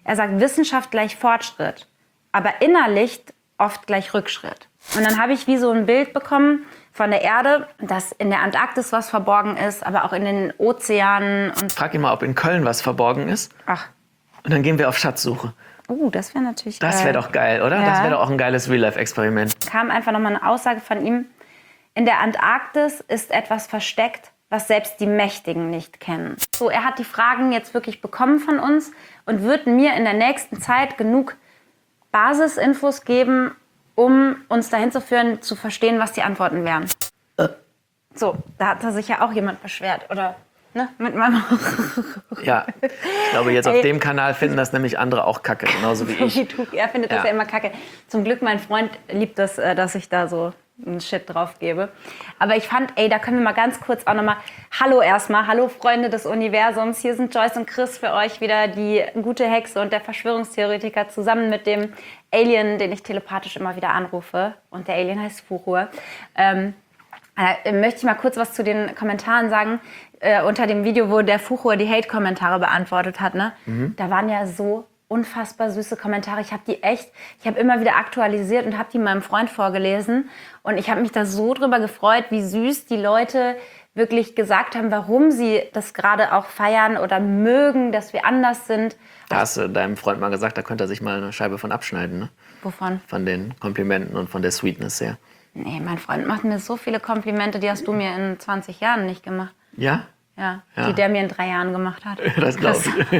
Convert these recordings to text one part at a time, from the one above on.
Er sagt, Wissenschaft gleich Fortschritt, aber innerlich oft gleich Rückschritt. Und dann habe ich wie so ein Bild bekommen von der Erde, dass in der Antarktis was verborgen ist, aber auch in den Ozeanen. Und Frag ihn mal, ob in Köln was verborgen ist. ach, Und dann gehen wir auf Schatzsuche. das wäre natürlich Das wäre doch geil, oder? Ja. Das wäre doch auch ein geiles Real-Life-Experiment. Kam einfach nochmal eine Aussage von ihm. In der Antarktis ist etwas versteckt, was selbst die Mächtigen nicht kennen. So, er hat die Fragen jetzt wirklich bekommen von uns und wird mir in der nächsten Zeit genug Basisinfos geben, um uns dahin zu führen, zu verstehen, was die Antworten wären. So, da hat sich ja auch jemand beschwert, oder? Ne? Mit meinem Ja, ich glaube, jetzt auf dem Kanal finden das nämlich andere auch kacke, genauso wie ich. Er findet das ja immer kacke. Zum Glück, mein Freund liebt das, dass ich da so einen Shit drauf gebe. Aber ich fand, da können wir mal ganz kurz auch nochmal, hallo erstmal, hallo Freunde des Universums, hier sind Joyce und Chris für euch wieder, die gute Hexe und der Verschwörungstheoretiker, zusammen mit dem Alien, den ich telepathisch immer wieder anrufe. Und der Alien heißt Fuchur. Möchte ich mal kurz was zu den Kommentaren sagen. Unter dem Video, wo der Fuchur die Hate-Kommentare beantwortet hat, ne? Da waren ja so unfassbar süße Kommentare. Ich habe immer wieder aktualisiert und habe die meinem Freund vorgelesen. Und ich habe mich da so drüber gefreut, wie süß die Leute wirklich gesagt haben, warum sie das gerade auch feiern oder mögen, dass wir anders sind. Da hast du deinem Freund mal gesagt, da könnte er sich mal eine Scheibe von abschneiden, ne? Wovon? Von den Komplimenten und von der Sweetness her. Nee, mein Freund macht mir so viele Komplimente, die hast du mir in 20 Jahren nicht gemacht. Ja? Ja, Ja. die der mir in 3 Jahren gemacht hat. Das glaube ich.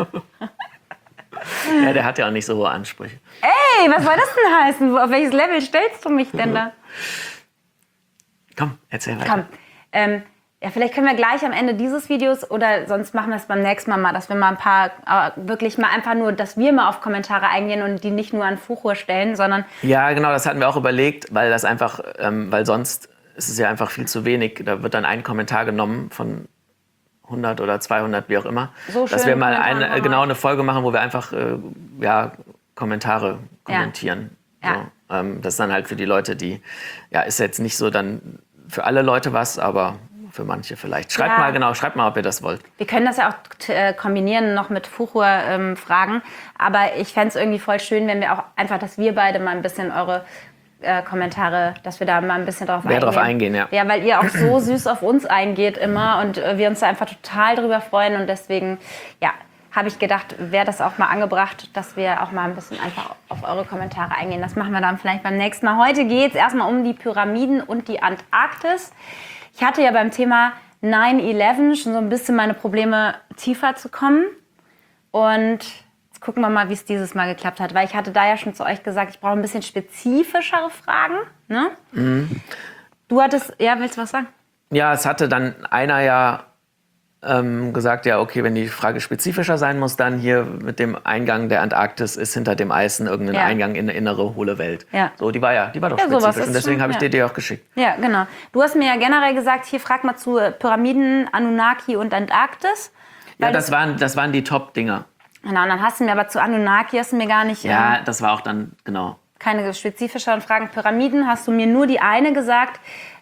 Ja, der hat ja auch nicht so hohe Ansprüche. Ey, was soll das denn heißen? Auf welches Level stellst du mich denn da? Komm, erzähl weiter. Komm, vielleicht können wir gleich am Ende dieses Videos oder sonst machen wir es beim nächsten Mal, dass wir mal ein paar, wirklich mal einfach nur, dass wir mal auf Kommentare eingehen und die nicht nur an Fuchur stellen, sondern... Ja, genau, das hatten wir auch überlegt, weil das einfach, weil sonst ist es ja einfach viel zu wenig. Da wird dann ein Kommentar genommen von 100 oder 200, wie auch immer. So dass schön wir mal Kommentare eine Folge machen, wo wir einfach Kommentare kommentieren. Ja. So, das ist dann halt für die Leute, die, ist jetzt nicht so dann für alle Leute was, aber für manche vielleicht. Schreibt mal, ob ihr das wollt. Wir können das ja auch kombinieren noch mit Fuchur-Fragen, aber ich fände es irgendwie voll schön, wenn wir auch einfach, dass wir beide mal ein bisschen eure Kommentare, dass wir da mal ein bisschen drauf eingehen. Ja. Ja, weil ihr auch so süß auf uns eingeht immer und wir uns da einfach total drüber freuen und deswegen, habe ich gedacht, wäre das auch mal angebracht, dass wir auch mal ein bisschen einfach auf eure Kommentare eingehen. Das machen wir dann vielleicht beim nächsten Mal. Heute geht es erstmal um die Pyramiden und die Antarktis. Ich hatte ja beim Thema 9/11 schon so ein bisschen meine Probleme, tiefer zu kommen. Und jetzt gucken wir mal, wie es dieses Mal geklappt hat. Weil ich hatte da ja schon zu euch gesagt, ich brauche ein bisschen spezifischere Fragen. Ne? Mhm. Du hattest, willst du was sagen? Ja, es hatte dann einer gesagt, ja, okay, wenn die Frage spezifischer sein muss, dann hier mit dem Eingang der Antarktis ist hinter dem Eisen irgendein Eingang in eine innere, hohle Welt. Ja. So, die war doch spezifisch und deswegen habe ich dir die auch geschickt. Ja, genau. Du hast mir ja generell gesagt, hier frag mal zu Pyramiden, Anunnaki und Antarktis. Ja, das waren die Top-Dinger. Genau, und dann hast du mir aber zu Anunnaki hast du mir gar nicht... Ja, das war auch dann, genau. Keine spezifischeren Fragen. Pyramiden hast du mir nur die eine gesagt.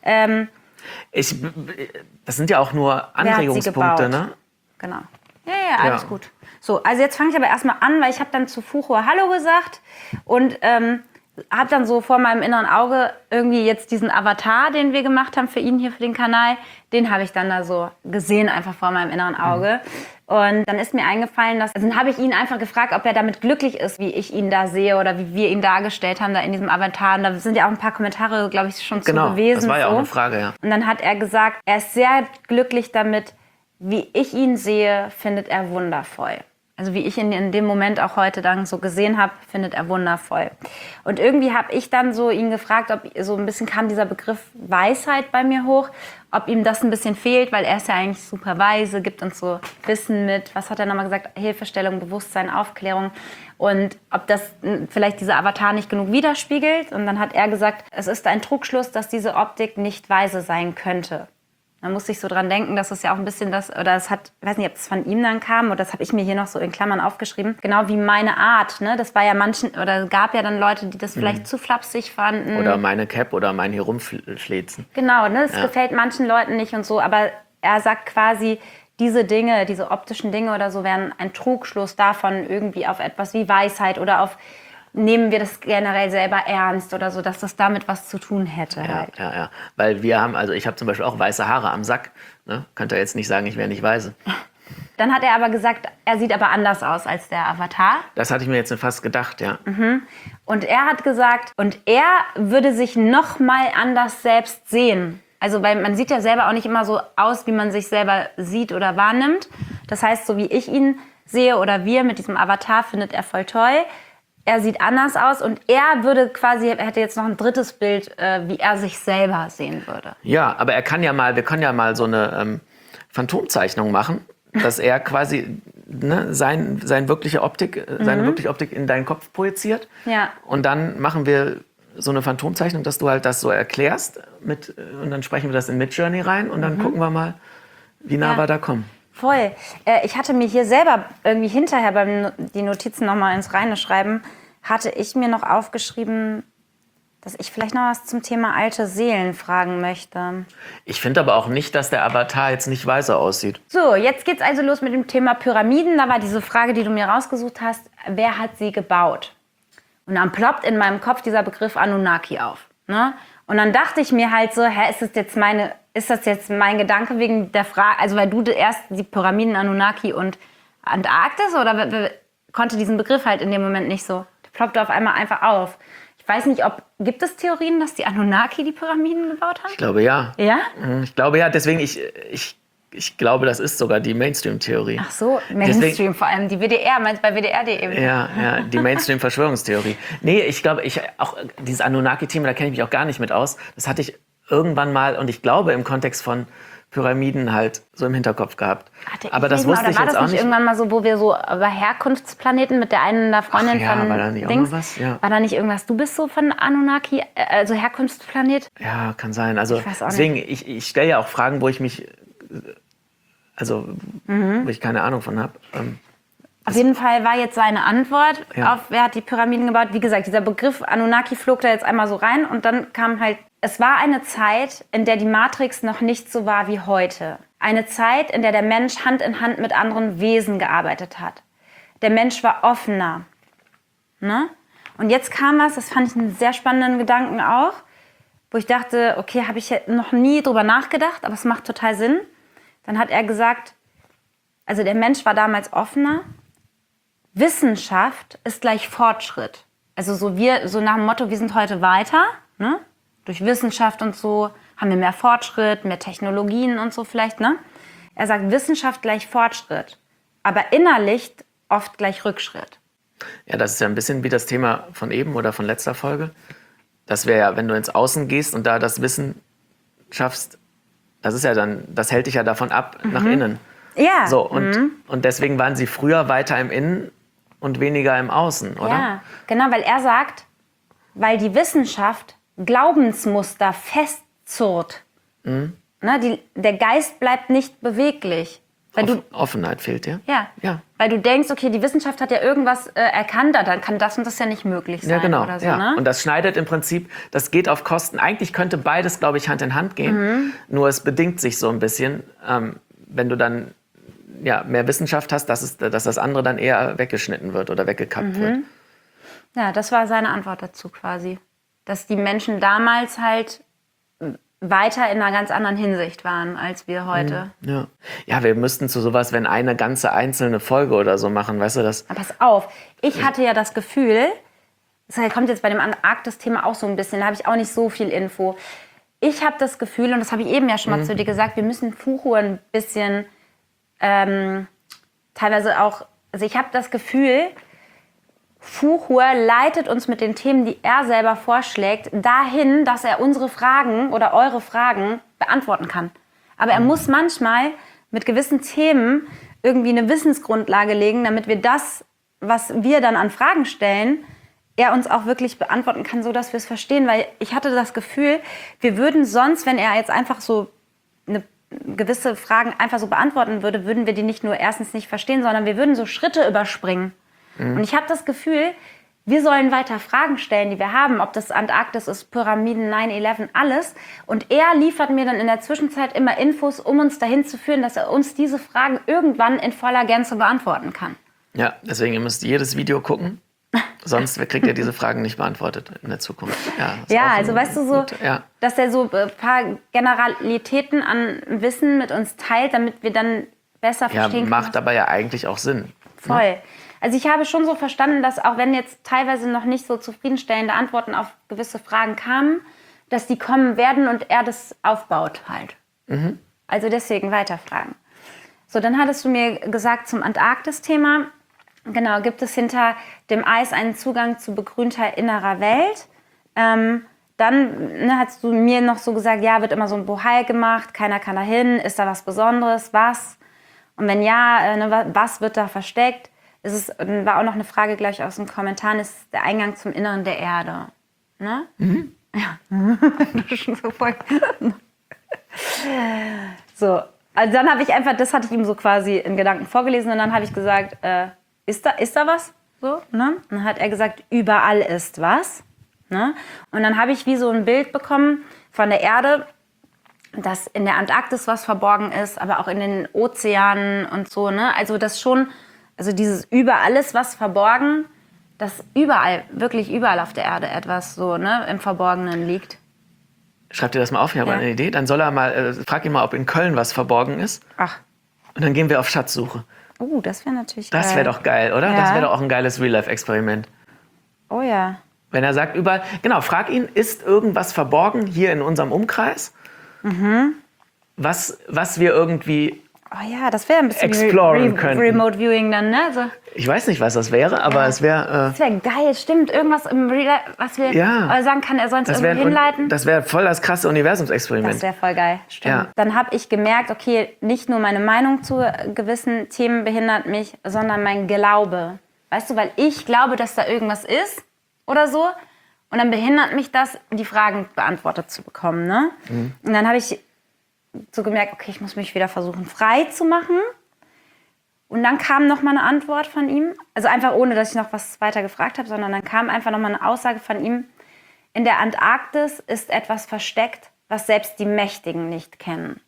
Das sind ja auch nur Anregungspunkte, ne? Genau. Ja, alles gut. So, also jetzt fange ich aber erstmal an, weil ich habe dann zu Fuchur Hallo gesagt und habe dann so vor meinem inneren Auge irgendwie jetzt diesen Avatar, den wir gemacht haben für ihn hier für den Kanal, den habe ich dann da so gesehen, einfach vor meinem inneren Auge. Und dann ist mir eingefallen, dann habe ich ihn einfach gefragt, ob er damit glücklich ist, wie ich ihn da sehe oder wie wir ihn dargestellt haben da in diesem Avatar. Und da sind ja auch ein paar Kommentare, glaube ich, schon zu gewesen. Das war ja auch eine Frage, ja. Und dann hat er gesagt, er ist sehr glücklich damit, wie ich ihn sehe, findet er wundervoll. Also wie ich ihn in dem Moment auch heute dann so gesehen habe, findet er wundervoll. Und irgendwie habe ich dann so ihn gefragt, ob so ein bisschen kam dieser Begriff Weisheit bei mir hoch, ob ihm das ein bisschen fehlt, weil er ist ja eigentlich super weise, gibt uns so Wissen mit, was hat er nochmal gesagt, Hilfestellung, Bewusstsein, Aufklärung und ob das vielleicht dieser Avatar nicht genug widerspiegelt. Und dann hat er gesagt, es ist ein Trugschluss, dass diese Optik nicht weise sein könnte. Man muss sich so dran denken, dass es ja auch ein bisschen das, oder es hat, ich weiß nicht, ob es von ihm dann kam, oder das habe ich mir hier noch so in Klammern aufgeschrieben, genau wie meine Art, ne? Das war ja es gab ja dann Leute, die das vielleicht zu flapsig fanden. Oder meine Cap oder mein hier rumfläzen. Genau, ne? Das gefällt manchen Leuten nicht und so, aber er sagt quasi, diese Dinge, diese optischen Dinge oder so, wären ein Trugschluss davon irgendwie auf etwas wie Weisheit oder auf, nehmen wir das generell selber ernst oder so, dass das damit was zu tun hätte. Halt. Ja. Weil ich habe zum Beispiel auch weiße Haare am Sack. Ne? Könnt ihr jetzt nicht sagen, ich wäre nicht weise. Dann hat er aber gesagt, er sieht aber anders aus als der Avatar. Das hatte ich mir jetzt fast gedacht, ja. Und er hat gesagt, und er würde sich noch mal anders selbst sehen. Also, weil man sieht ja selber auch nicht immer so aus, wie man sich selber sieht oder wahrnimmt. Das heißt, so wie ich ihn sehe oder wir mit diesem Avatar, findet er voll toll. Er sieht anders aus und er würde quasi, er hätte jetzt noch ein drittes Bild, wie er sich selber sehen würde. Ja, aber wir können ja mal so eine Phantomzeichnung machen, dass er quasi seine wirkliche Optik in deinen Kopf projiziert. Ja. Und dann machen wir so eine Phantomzeichnung, dass du halt das so erklärst und dann sprechen wir das in Midjourney rein und dann gucken wir mal, wie nah wir da kommen. Voll. Ich hatte mir hier selber irgendwie hinterher beim die Notizen nochmal ins Reine schreiben, hatte ich mir noch aufgeschrieben, dass ich vielleicht noch was zum Thema alte Seelen fragen möchte. Ich finde aber auch nicht, dass der Avatar jetzt nicht weise aussieht. So, jetzt geht's also los mit dem Thema Pyramiden. Da war diese Frage, die du mir rausgesucht hast, wer hat sie gebaut? Und dann ploppt in meinem Kopf dieser Begriff Anunnaki auf. Ne? Und dann dachte ich mir halt so, ist das jetzt mein Gedanke wegen der Frage, also weil du erst die Pyramiden Anunnaki und Antarktis oder konnte diesen Begriff halt in dem Moment nicht so, der ploppte auf einmal einfach auf. Ich weiß nicht, gibt es Theorien, dass die Anunnaki die Pyramiden gebaut haben? Ich glaube ja. Ja? Ich glaube ja, deswegen ich glaube, das ist sogar die Mainstream-Theorie. Ach so, Mainstream deswegen, vor allem, die WDR, meinst du bei WDR.de? Ja, die Mainstream-Verschwörungstheorie. Nee, ich glaube, auch dieses Anunnaki-Thema, da kenne ich mich auch gar nicht mit aus. Das hatte ich irgendwann mal, und ich glaube im Kontext von Pyramiden halt so im Hinterkopf gehabt. Aber das wusste ich jetzt auch nicht. War das nicht irgendwann mal so, wo wir so über Herkunftsplaneten mit der einen der Freundin von war da nicht Dings, auch mal was? Ja. War da nicht irgendwas, du bist so von Anunnaki, also Herkunftsplanet? Ja, kann sein. Also ich weiß auch deswegen, nicht. ich stelle ja auch Fragen, wo ich mich, wo ich keine Ahnung von habe. Auf jeden Fall war jetzt seine Antwort auf, wer hat die Pyramiden gebaut. Wie gesagt, dieser Begriff Anunnaki flog da jetzt einmal so rein und dann kam halt, es war eine Zeit, in der die Matrix noch nicht so war wie heute. Eine Zeit, in der der Mensch Hand in Hand mit anderen Wesen gearbeitet hat. Der Mensch war offener. Ne? Und jetzt kam was, das fand ich einen sehr spannenden Gedanken auch, wo ich dachte, okay, habe ich noch nie drüber nachgedacht, aber es macht total Sinn. Dann hat er gesagt, also der Mensch war damals offener. Wissenschaft ist gleich Fortschritt. Also so nach dem Motto, wir sind heute weiter, ne? Durch Wissenschaft und so haben wir mehr Fortschritt, mehr Technologien und so vielleicht, ne? Er sagt, Wissenschaft gleich Fortschritt, aber innerlich oft gleich Rückschritt. Ja, das ist ja ein bisschen wie das Thema von eben oder von letzter Folge. Das wäre ja, wenn du ins Außen gehst und da das Wissen schaffst, das hält dich ja davon ab, nach innen. Ja. So, und deswegen waren sie früher weiter im Innen und weniger im Außen, oder? Ja, genau, weil er sagt, weil die Wissenschaft Glaubensmuster festzurrt. Ne, der Geist bleibt nicht beweglich. Weil Offenheit fehlt dir? Ja. Weil du denkst, okay, die Wissenschaft hat ja irgendwas erkannt, dann kann das und das ja nicht möglich sein. Ja, genau. Oder so, ja. Ne? Und das schneidet im Prinzip, das geht auf Kosten. Eigentlich könnte beides, glaube ich, Hand in Hand gehen. Nur es bedingt sich so ein bisschen, wenn du dann mehr Wissenschaft hast, dass das andere dann eher weggeschnitten wird oder weggekappt wird. Ja, das war seine Antwort dazu quasi. Dass die Menschen damals halt weiter in einer ganz anderen Hinsicht waren, als wir heute. Ja, wir müssten zu sowas, wenn eine ganze einzelne Folge oder so machen, weißt du das? Aber pass auf, ich hatte ja das Gefühl, das kommt jetzt bei dem Antarktis-Thema auch so ein bisschen, da habe ich auch nicht so viel Info. Ich habe das Gefühl, und das habe ich eben ja schon mal zu dir gesagt, wir müssen Fuhu ein bisschen teilweise auch, also ich habe das Gefühl, Fuchur leitet uns mit den Themen, die er selber vorschlägt, dahin, dass er unsere Fragen oder eure Fragen beantworten kann. Aber er muss manchmal mit gewissen Themen irgendwie eine Wissensgrundlage legen, damit wir das, was wir dann an Fragen stellen, er uns auch wirklich beantworten kann, sodass wir es verstehen. Weil ich hatte das Gefühl, wir würden sonst, wenn er jetzt einfach so gewisse Fragen einfach so beantworten würde, würden wir die nicht nur erstens nicht verstehen, sondern wir würden so Schritte überspringen. Und ich habe das Gefühl, wir sollen weiter Fragen stellen, die wir haben, ob das Antarktis ist, Pyramiden, 9/11, alles. Und er liefert mir dann in der Zwischenzeit immer Infos, um uns dahin zu führen, dass er uns diese Fragen irgendwann in voller Gänze beantworten kann. Ja, deswegen, ihr müsst jedes Video gucken. Sonst kriegt ihr diese Fragen nicht beantwortet in der Zukunft. Ja, also weißt du so, dass er so ein paar Generalitäten an Wissen mit uns teilt, damit wir dann besser verstehen können. Macht aber ja eigentlich auch Sinn. Voll. Ne? Also ich habe schon so verstanden, dass auch wenn jetzt teilweise noch nicht so zufriedenstellende Antworten auf gewisse Fragen kamen, dass die kommen werden und er das aufbaut halt. Mhm. Also deswegen weiterfragen. So, dann hattest du mir gesagt zum Antarktis-Thema. Genau, gibt es hinter dem Eis einen Zugang zu begrünter innerer Welt? Dann hast du mir noch so gesagt, ja, wird immer so ein Bohai gemacht, keiner kann da hin, ist da was Besonderes, was? Und wenn ja, was wird da versteckt? War auch noch eine Frage gleich aus den Kommentaren, ist der Eingang zum Inneren der Erde. Ne? Mhm. Ja. Das ist schon so voll. So, also dann habe ich einfach, das hatte ich ihm so quasi in Gedanken vorgelesen und dann habe ich gesagt, ist da was? So, ne? Und dann hat er gesagt, überall ist was. Ne? Und dann habe ich wie so ein Bild bekommen von der Erde, dass in der Antarktis was verborgen ist, aber auch in den Ozeanen und so. Ne? Also das schon, also dieses überall ist was verborgen, dass überall, wirklich überall auf der Erde etwas so im Verborgenen liegt. Schreib dir das mal auf, ich habe eine Idee. Dann soll er mal, frag ihn mal, ob in Köln was verborgen ist. Ach. Und dann gehen wir auf Schatzsuche. Das wäre natürlich geil. Das wäre doch geil, oder? Ja. Das wäre doch auch ein geiles Real-Life-Experiment. Oh ja. Wenn er sagt, überall, genau, frag ihn, ist irgendwas verborgen hier in unserem Umkreis? Mhm. Was wir irgendwie das wäre ein bisschen exploren können. Remote Viewing dann, ne? So. Ich weiß nicht, was das wäre, aber es wäre... das wäre geil, stimmt. Irgendwas im was wir sagen kann, er soll uns irgendwo hinleiten. Das wäre voll das krasse Universumsexperiment. Das wäre voll geil, stimmt. Ja. Dann habe ich gemerkt, okay, nicht nur meine Meinung zu gewissen Themen behindert mich, sondern mein Glaube. Weißt du, weil ich glaube, dass da irgendwas ist oder so. Und dann behindert mich das, die Fragen beantwortet zu bekommen. Ne? Mhm. Und dann habe ich so gemerkt, okay, ich muss mich wieder versuchen, frei zu machen. Und dann kam noch mal eine Antwort von ihm. Also einfach ohne, dass ich noch was weiter gefragt habe, sondern dann kam einfach noch mal eine Aussage von ihm. In der Antarktis ist etwas versteckt, was selbst die Mächtigen nicht kennen.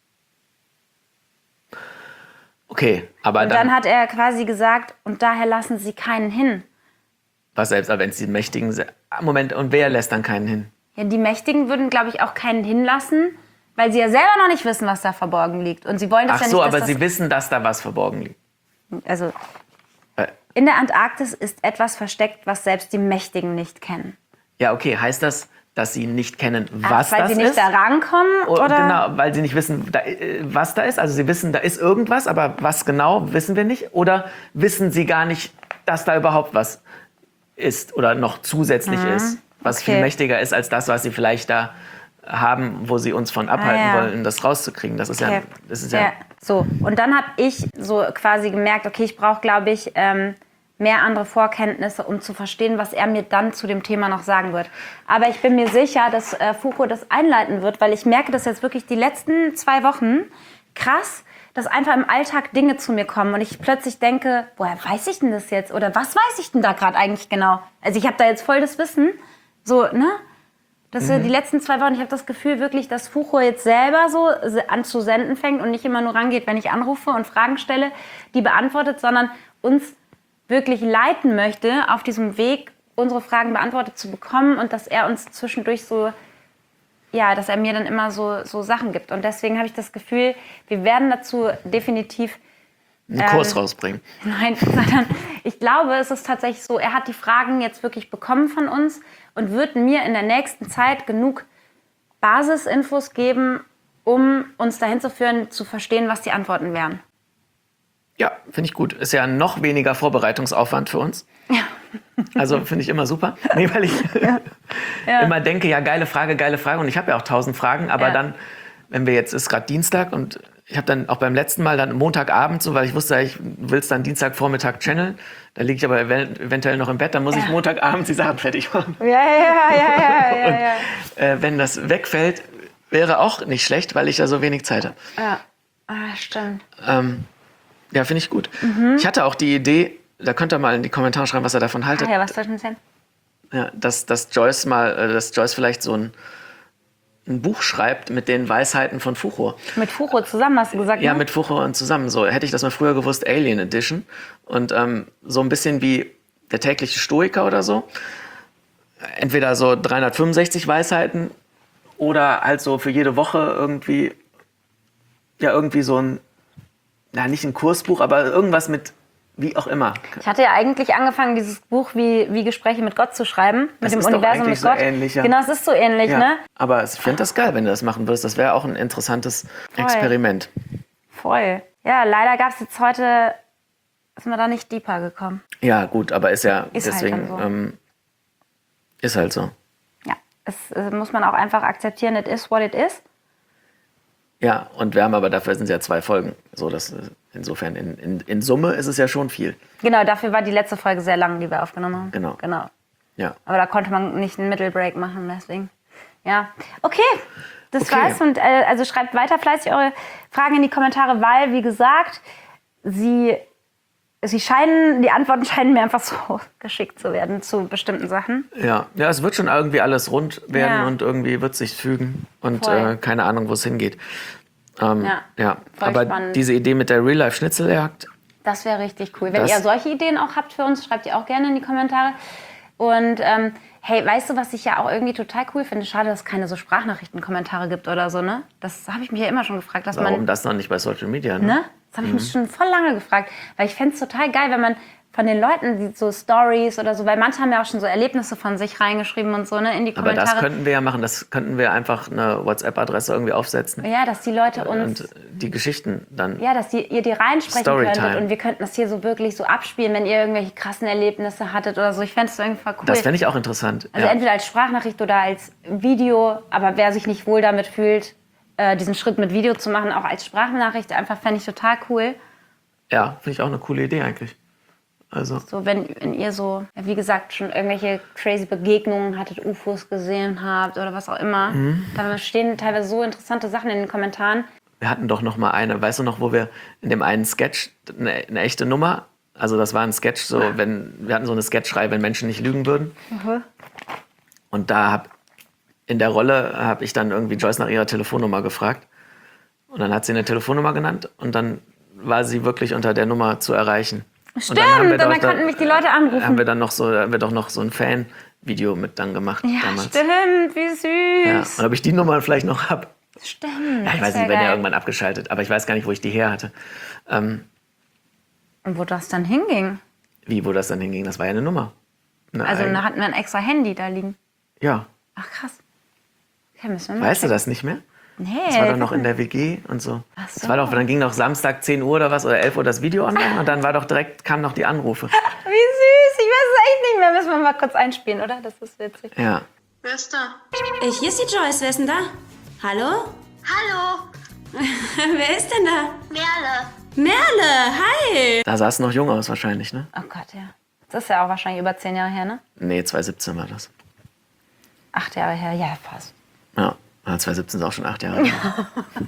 Okay, aber dann hat er quasi gesagt, und daher lassen sie keinen hin. Was selbst, aber wenn es die Mächtigen sind. Moment, und wer lässt dann keinen hin? Ja, die Mächtigen würden, glaube ich, auch keinen hinlassen, weil sie ja selber noch nicht wissen, was da verborgen liegt. Und sie wollen das ja nicht, aber sie wissen, dass da was verborgen liegt. Also, in der Antarktis ist etwas versteckt, was selbst die Mächtigen nicht kennen. Ja, okay. Heißt das, dass sie nicht kennen, was das ist? Weil sie nicht da rankommen? Oder? Genau, weil sie nicht wissen, was da ist. Also sie wissen, da ist irgendwas, aber was genau, wissen wir nicht. Oder wissen sie gar nicht, dass da überhaupt was ist oder noch zusätzlich ist, was viel mächtiger ist als das, was sie vielleicht da haben, wo sie uns von abhalten wollen, das rauszukriegen. Das ist ja. So, und dann habe ich so quasi gemerkt, okay, ich brauche, glaube ich, mehr andere Vorkenntnisse, um zu verstehen, was er mir dann zu dem Thema noch sagen wird. Aber ich bin mir sicher, dass Foucault das einleiten wird, weil ich merke das jetzt wirklich die letzten 2 Wochen krass, dass einfach im Alltag Dinge zu mir kommen und ich plötzlich denke, woher weiß ich denn das jetzt? Oder was weiß ich denn da gerade eigentlich genau? Also ich habe da jetzt voll das Wissen, so, ne? Dass die letzten 2 Wochen, ich habe das Gefühl wirklich, dass Foucault jetzt selber so an zu senden fängt und nicht immer nur rangeht, wenn ich anrufe und Fragen stelle, die beantwortet, sondern uns wirklich leiten möchte, auf diesem Weg unsere Fragen beantwortet zu bekommen und dass er uns zwischendurch dass er mir dann immer so Sachen gibt. Und deswegen habe ich das Gefühl, wir werden dazu definitiv einen Kurs rausbringen. Nein, sondern ich glaube, es ist tatsächlich so, er hat die Fragen jetzt wirklich bekommen von uns und wird mir in der nächsten Zeit genug Basisinfos geben, um uns dahin zu führen, zu verstehen, was die Antworten wären. Ja, finde ich gut. Ist ja noch weniger Vorbereitungsaufwand für uns. Ja. Also finde ich immer super. Nee, weil ich immer denke, ja, geile Frage. Und ich habe ja auch 1000 Fragen. Aber dann, wenn wir jetzt, ist gerade Dienstag und ich habe dann auch beim letzten Mal dann Montagabend so, weil ich wusste, ich will es dann Dienstagvormittag channeln. Da liege ich aber eventuell noch im Bett. Dann muss ich Montagabend die Sachen fertig machen. Ja. Und, wenn das wegfällt, wäre auch nicht schlecht, weil ich ja so wenig Zeit habe. Ja, stimmt. Ja, finde ich gut. Mhm. Ich hatte auch die Idee, Da könnt ihr mal in die Kommentare schreiben, was ihr davon haltet. Ach ja, was soll ich denn sagen? Ja, dass Joyce vielleicht so ein Buch schreibt mit den Weisheiten von Fucho. Mit Fucho zusammen, hast du gesagt? Ja, ne? mit Fucho und zusammen. So hätte ich das mal früher gewusst, Alien Edition. Und so ein bisschen wie der tägliche Stoiker oder so. Entweder so 365 Weisheiten oder halt so für jede Woche irgendwie so ein, nicht ein Kursbuch, aber irgendwas mit wie auch immer. Ich hatte ja eigentlich angefangen, dieses Buch wie Gespräche mit Gott zu schreiben. Das mit dem ist doch Universum eigentlich mit Gott. so ähnlich, ja. Genau, es ist so ähnlich, Ja. ne? Aber ich finde das geil, wenn du das machen würdest. Das wäre auch ein interessantes Experiment. Voll. Ja, leider gab es jetzt heute, sind wir da nicht deeper gekommen. Ja, gut, aber ist ja Ist halt deswegen dann ist halt so. Ja, es muss man auch einfach akzeptieren, it is what it is. Ja, und wir haben aber dafür sind es ja 2 Folgen. So, dass insofern in Summe ist es ja schon viel. Genau, dafür war die letzte Folge sehr lang, die wir aufgenommen haben. Genau. Ja. Aber da konnte man nicht einen Mittelbreak machen, deswegen. Ja, okay. Das Okay. war's. Und also schreibt weiter fleißig eure Fragen in die Kommentare, weil, wie gesagt, die Antworten scheinen mir einfach so geschickt zu werden zu bestimmten Sachen. Ja, es wird schon irgendwie alles rund werden Ja. und irgendwie wird es sich fügen und Voll. keine Ahnung, wo es hingeht. Voll Aber spannend. diese Idee mit der Real-Life-Schnitzeljagd, Das wäre richtig cool. Wenn Das- ihr solche Ideen auch habt für uns, schreibt die auch gerne in die Kommentare. Und hey, weißt du, was ich ja auch irgendwie total cool finde? Schade, dass es keine so Sprachnachrichten-Kommentare gibt oder so, ne? Das habe ich mich ja immer schon gefragt, dass warum man... das noch nicht bei Social Media? Ne? Das habe ich mich schon voll lange gefragt. Weil ich fände es total geil, wenn man von den Leuten die so Stories oder so, weil manche haben ja auch schon so Erlebnisse von sich reingeschrieben und so, ne, in die Aber Kommentare. das könnten wir ja machen, das könnten wir einfach eine WhatsApp-Adresse irgendwie aufsetzen. Ja, dass die Leute uns... Und die Geschichten dann. Ja, dass ihr die reinsprechen Storytime. könntet und wir könnten das hier so wirklich so abspielen, wenn ihr irgendwelche krassen Erlebnisse hattet oder so. Ich fände es irgendwie voll cool. Das fände ich auch interessant. Also entweder als Sprachnachricht oder als Video, aber wer sich nicht wohl damit fühlt, diesen Schritt mit Video zu machen, auch als Sprachnachricht, einfach fände ich total cool. Ja, finde ich auch eine coole Idee eigentlich. Also, So, wenn ihr so, ja, wie gesagt, schon irgendwelche crazy Begegnungen hattet, UFOs gesehen habt oder was auch immer, da stehen teilweise so interessante Sachen in den Kommentaren. wir hatten doch noch mal eine, weißt du noch, wo wir in dem einen Sketch eine echte Nummer, also das war ein Sketch, so wir hatten so eine Sketchreihe, wenn Menschen nicht lügen würden. Und da in der Rolle habe ich dann irgendwie Joyce nach ihrer Telefonnummer gefragt. Und dann hat sie eine Telefonnummer genannt und dann war sie wirklich unter der Nummer zu erreichen. Stimmt, und dann konnten mich die Leute anrufen. Haben wir doch noch so ein Fan-Video mit dann gemacht Ja, damals. stimmt, wie süß. Ja. Und ob ich die Nummer vielleicht noch habe. Stimmt. Ja, ich weiß nicht, wenn ja irgendwann abgeschaltet, aber ich weiß gar nicht, wo ich die her hatte. Und wo das dann hinging. Wo das dann hinging, das war ja eine Nummer. Also da hatten wir ein extra Handy da liegen. Ja. Ach krass. Okay, müssen wir mal Weißt du checken. das nicht mehr? Nee. Das war doch noch in der WG und so. Ach so. Das war doch, dann ging doch Samstag 10 Uhr oder was oder 11 Uhr das Video online und dann kamen noch die Anrufe. Wie süß. Ich weiß es echt nicht mehr. Müssen wir mal kurz einspielen, oder? Das ist witzig. Ja. Wer ist da? Hier ist die Joyce. Wer ist denn da? Hallo? Hallo, Wer ist denn da? Merle. Merle, hi! Da sah es noch jung aus wahrscheinlich, ne? Oh Gott, ja. Das ist ja auch wahrscheinlich über 10 Jahre her, ne? Nee, 2017 war das. 8 Jahre her, ja, fast. Ja, 2017 ist auch schon 8 Jahre her.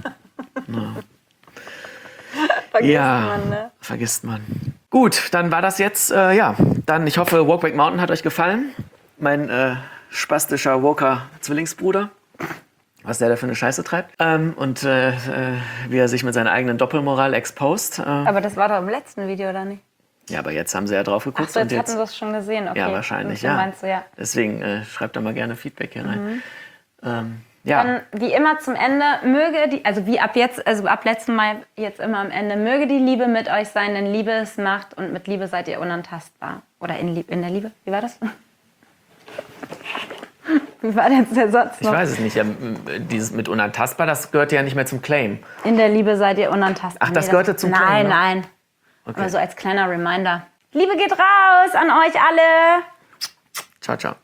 Vergisst Ja, man, ne? vergisst man. Gut, dann war das jetzt, Dann, ich hoffe, Walkback Mountain hat euch gefallen. Mein spastischer Walker-Zwillingsbruder. Was der da für eine Scheiße treibt. Und wie er sich mit seiner eigenen Doppelmoral exposed. Aber das war doch im letzten Video, oder nicht? Ja, aber jetzt haben sie ja drauf geguckt. Ach so, jetzt und hatten wir es schon gesehen, okay. Ja, wahrscheinlich, So ja. meinst du, ja. Deswegen schreibt da mal gerne Feedback hier rein. Dann, wie immer zum Ende, ab letztem Mal jetzt immer am Ende, möge die Liebe mit euch sein, denn Liebe ist Macht und mit Liebe seid ihr unantastbar. Oder in der Liebe? Wie war das? Wie war jetzt der Satz Ich noch? weiß es nicht. Ja, dieses mit unantastbar, das gehört ja nicht mehr zum Claim. In der Liebe seid ihr unantastbar. Ach, das gehörte zum Claim, Nein, ne? nein. Okay. Aber so als kleiner Reminder. Liebe geht raus an euch alle. Ciao, ciao.